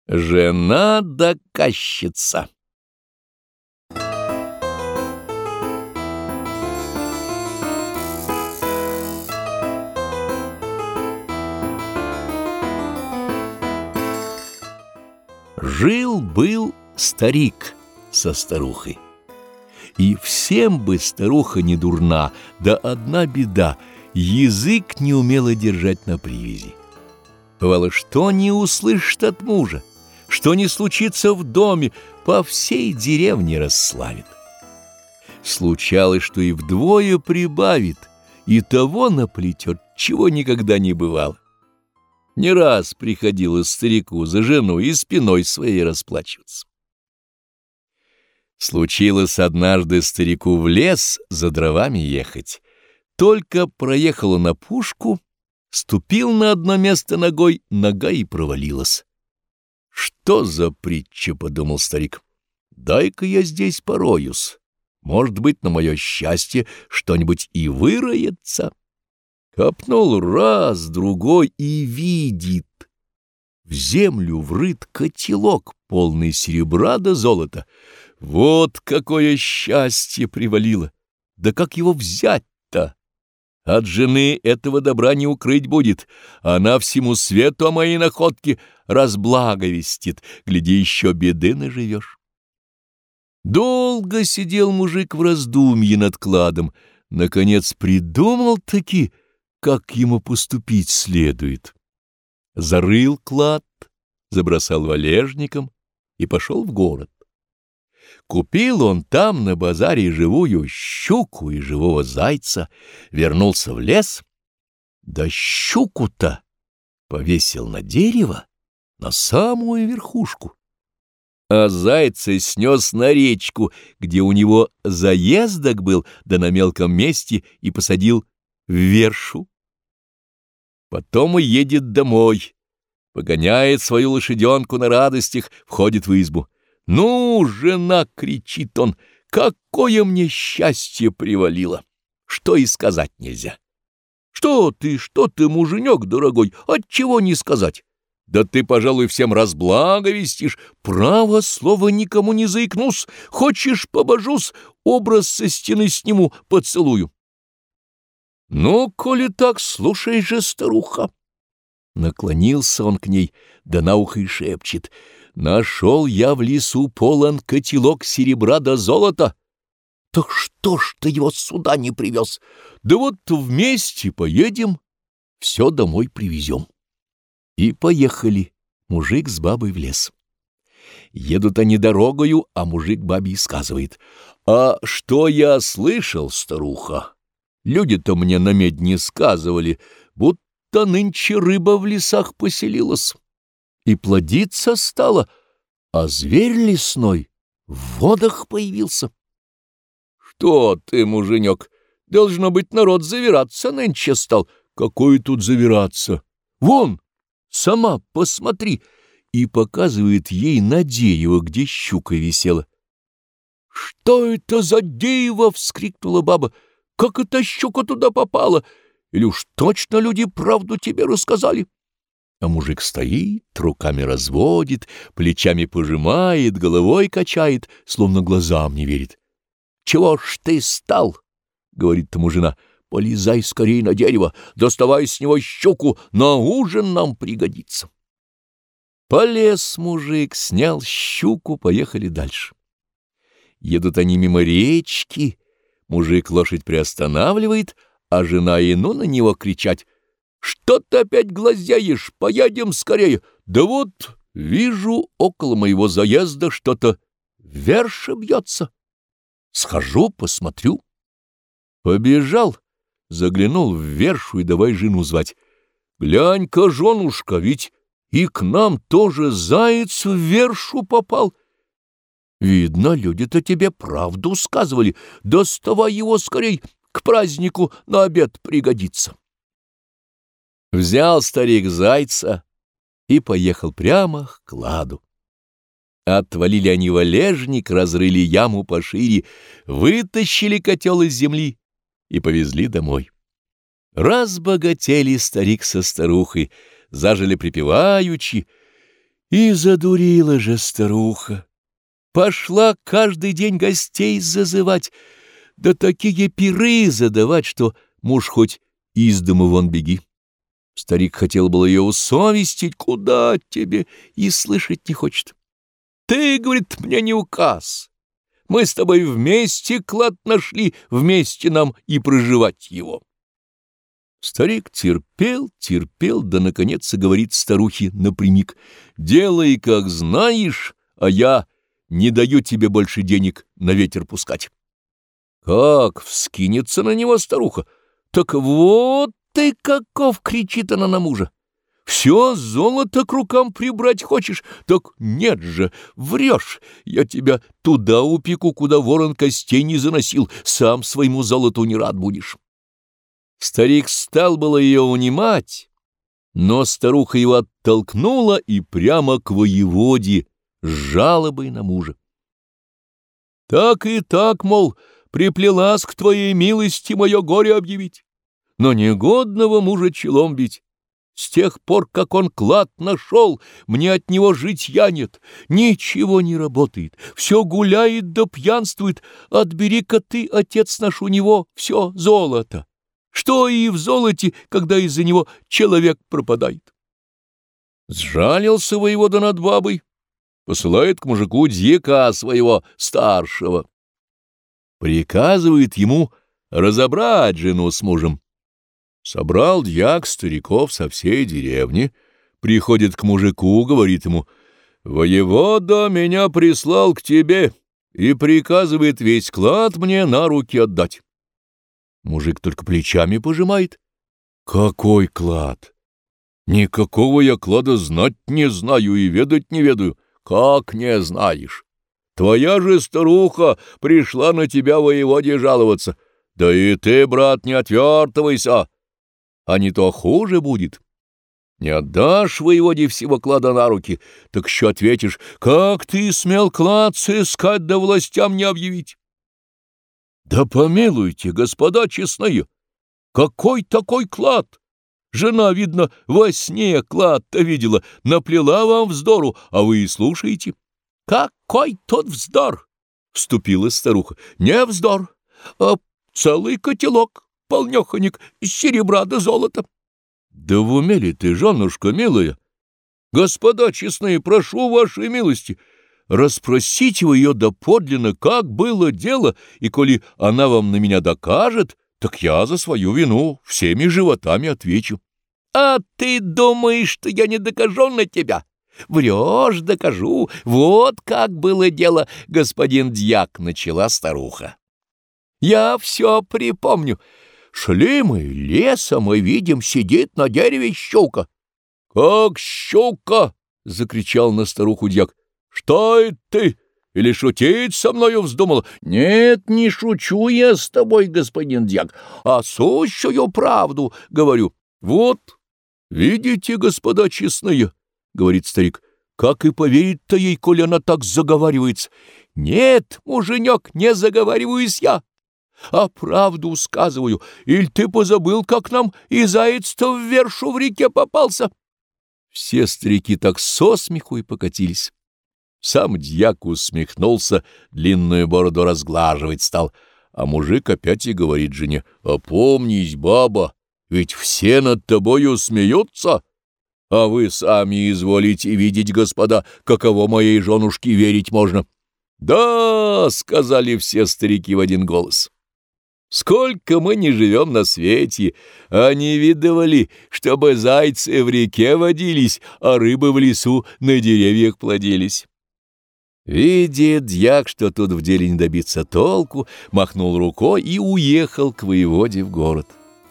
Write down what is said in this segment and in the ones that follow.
Жена-доказчица. Жил-был старик со старухой. И всем бы старуха не дурна, да одна беда — язык не умела держать на привязи. Бывало, что не услышит от мужа, что не случится в доме, по всей деревне расславит. Случалось, что и вдвое прибавит, и того наплетет, чего никогда не бывало. Не раз приходилось старику за жену и спиной своей расплачиваться. Случилось однажды старику в лес за дровами ехать. Только проехал он на пушку, ступил на одно место ногой, нога и провалилась. «Что за притча?» — подумал старик. «Дай-ка я здесь пороюсь. Может быть, на мое счастье что-нибудь и выроется». Копнул раз, другой и видит. В землю врыт котелок, полный серебра да золота. Вот какое счастье привалило! Да как его взять-то? От жены этого добра не укрыть будет. Она всему свету о моей находке разблаговестит. Гляди, еще беды наживешь. Долго сидел мужик в раздумье над кладом. Наконец придумал-таки, как ему поступить следует. Зарыл клад, забросал валежником и пошел в город. Купил он там на базаре живую щуку и живого зайца, вернулся в лес, да щуку-то повесил на дерево, на самую верхушку, а зайца снес на речку, где у него заездок был, да на мелком месте, и посадил в вершу. Потом и едет домой, погоняет свою лошаденку на радостях, входит в избу. «Ну, жена!» — кричит он. «Какое мне счастье привалило! Что и сказать нельзя!» Что ты, муженек дорогой, отчего не сказать? Да ты, пожалуй, всем разблаговестишь. Право слово никому не заикнусь. Хочешь, побожусь, образ со стены сниму, поцелую». «Ну, коли так, слушай же, старуха!» Наклонился он к ней, да на ухо и шепчет: «Нашел я в лесу полон котелок серебра да золота». «Так что ж ты его сюда не привез?» «Да вот вместе поедем, все домой привезем». И поехали мужик с бабой в лес. Едут они дорогою, а мужик бабе сказывает: «А что я слышал, старуха? Люди-то мне на медне сказывали, будто нынче рыба в лесах поселилась и плодиться стала, а зверь лесной в водах появился». «Что ты, муженек, должно быть, народ завираться нынче стал». «Какой тут завираться? Вон, сама посмотри!» И показывает ей на дерево, где щука висела. «Что это за дерево?» — вскрикнула баба. «Как эта щука туда попала? Или уж точно люди правду тебе рассказали?» А мужик стоит, руками разводит, плечами пожимает, головой качает, словно глазам не верит. «Чего ж ты стал?» — говорит тому жена. «Полезай скорей на дерево, доставай с него щуку, на ужин нам пригодится». Полез мужик, снял щуку, поехали дальше. Едут они мимо речки, мужик лошадь приостанавливает, а жена и ну на него кричать: «Что ты опять глазеешь? Поедем скорее!» «Да вот вижу, около моего заезда что-то верше бьется. Схожу, посмотрю». Побежал, заглянул в вершу и давай жену звать. «Глянь-ка, женушка, ведь и к нам тоже заяц в вершу попал. Видно, люди-то тебе правду сказывали. Доставай его скорей, к празднику на обед пригодится». Взял старик зайца и поехал прямо к кладу. Отвалили они валежник, разрыли яму пошире, вытащили котел из земли и повезли домой. Разбогатели старик со старухой, зажили припеваючи, И задурила же старуха. Пошла каждый день гостей зазывать, да такие пиры задавать, что муж хоть из дому вон беги. Старик хотел было ее усовестить, куда тебе, и слышать не хочет. Ты, говорит, мне не указ. Мы с тобой вместе клад нашли, вместе нам и проживать его. Старик терпел, терпел, да, наконец, и говорит старухе напрямик: делай, как знаешь, а я не даю тебе больше денег на ветер пускать. Как вскинется на него старуха! Так вот ты каков! — кричит она на мужа. Все золото к рукам прибрать хочешь? Так нет же, врешь. Я тебя туда упеку, куда ворон костей не заносил, сам своему золоту не рад будешь. Старик стал было ее унимать, но старуха его оттолкнула и прямо к воеводе с жалобой на мужа. Так и так, мол, приплелась к твоей милости мое горе объявить, но негодного мужа челом бить. С тех пор, как он клад нашел, мне от него житья нет, ничего не работает, все гуляет да пьянствует. Отбери-ка ты, отец наш, у него все золото. Что и в золоте, когда из-за него человек пропадает? Сжалился воевода над бабой, посылает к мужику дьяка своего старшего. Приказывает ему разобрать жену с мужем. Собрал дьяк стариков со всей деревни, приходит к мужику, говорит ему: «Воевода меня прислал к тебе и приказывает весь клад мне на руки отдать». Мужик только плечами пожимает. «Какой клад? Никакого я клада знать не знаю и ведать не ведаю». «Как не знаешь? Твоя же старуха пришла на тебя воеводе жаловаться. Да и ты, брат, не отвертывайся, а не то хуже будет. Не отдашь воеводе всего клада на руки, так еще ответишь: как ты смел клад сыскать да властям не объявить?» «Да помилуйте, господа честные, какой такой клад? Жена, видно, во сне клад-то видела, наплела вам вздору, а вы и слушаете». «Какой тут вздор?» — вступила старуха. «Не вздор, а целый котелок, полнёхонек, серебра да золота». «Да в уме ли ты, женушка милая? Господа честные, прошу вашей милости, расспросите вы ее доподлинно, как было дело, и коли она вам на меня докажет, так я за свою вину всеми животами отвечу». «А ты думаешь, что я не докажу на тебя? Врешь, докажу. Вот как было дело, господин дьяк», — начала старуха. «Я все припомню. Шли мы лесом и видим, сидит на дереве щука». «Как щука?» — закричал на старуху дьяк. «Что это ты? Или шутить со мною вздумала?» «Нет, не шучу я с тобой, господин дьяк, а сущую правду говорю. Вот, видите, господа честные, — говорит старик, — как и поверить-то ей, коли она так заговаривается. Нет, муженек, не заговариваюсь я, а правду сказываю. Иль ты позабыл, как нам и заяц-то в вершу в реке попался?» Все старики так со смеху и покатились. Сам дьяк усмехнулся, длинную бороду разглаживать стал, а мужик опять и говорит жене: «Опомнись, баба, ведь все над тобою смеются, а вы сами изволите видеть, господа, каково моей женушке верить можно». «Да, — сказали все старики в один голос, — сколько мы не живем на свете, а не видывали, чтобы зайцы в реке водились, а рыбы в лесу на деревьях плодились». Видит дьяк, что тут в деле не добиться толку, махнул рукой и уехал к воеводе в город.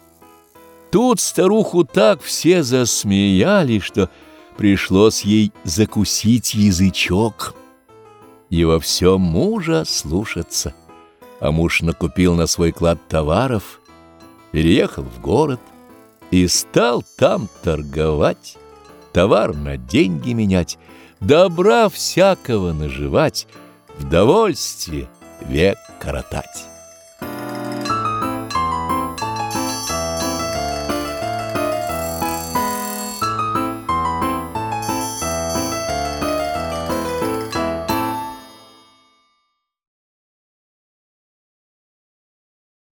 Тут старуху так все засмеяли, что пришлось ей закусить язычок и во всем мужа слушаться. А муж накупил на свой клад товаров, переехал в город и стал там торговать, товар на деньги менять, добра всякого наживать, в довольстве век коротать.